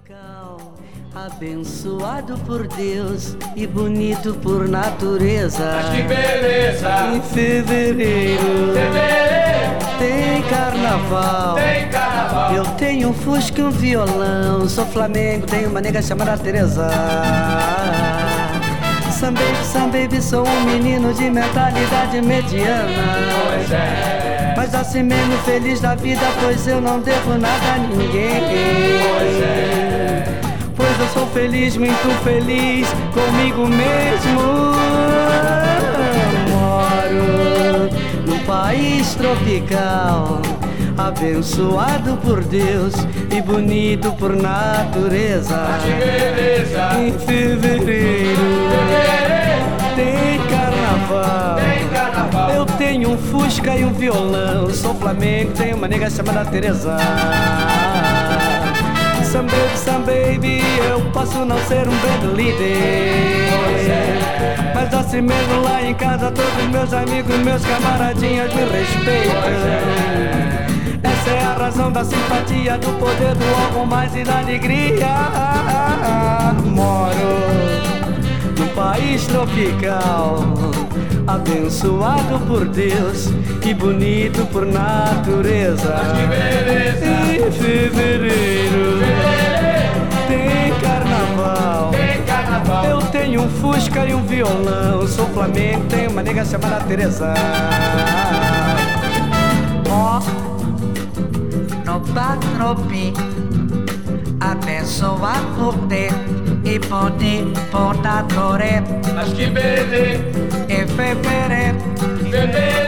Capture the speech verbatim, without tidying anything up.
Abençoado por Deus e bonito por natureza. Mas que beleza! Em fevereiro, fevereiro tem carnaval. Tem carnaval. Eu tenho um fusca e um violão. Sou Flamengo, tenho uma nega chamada Teresa. Sam baby, Sam baby, sou um menino de mentalidade mediana. Pois é. Mas assim mesmo feliz da vida, pois eu não devo nada a ninguém. Pois é. Pois eu sou feliz, muito feliz comigo mesmo. Moro num país tropical, abençoado por Deus e bonito por natureza. Mas que beleza! Em fevereiro, fevereiro tem carnaval. Tem carnaval. Eu tenho um fusca e um violão. Sou Flamengo, tenho uma nega chamada Teresa. Sam baby, Sam baby, eu posso não ser um band líder, é. mas assim mesmo lá em casa todos meus amigos, meus camaradinhas me respeitam. É. Essa é a razão da simpatia, do poder do algo mais e da alegria. Moro num país tropical, abençoado por Deus e bonito por natureza. Mas que beleza! Em fevereiro, fevereiro tem carnaval. Tem carnaval. Eu tenho um fusca e um violão. Sou Flamengo, tenho uma nega chamada Teresa. Ó, no Patropi, abençoado por Deus e bonito por natureza. Mas que beleza! Em fevereiro, fevereiro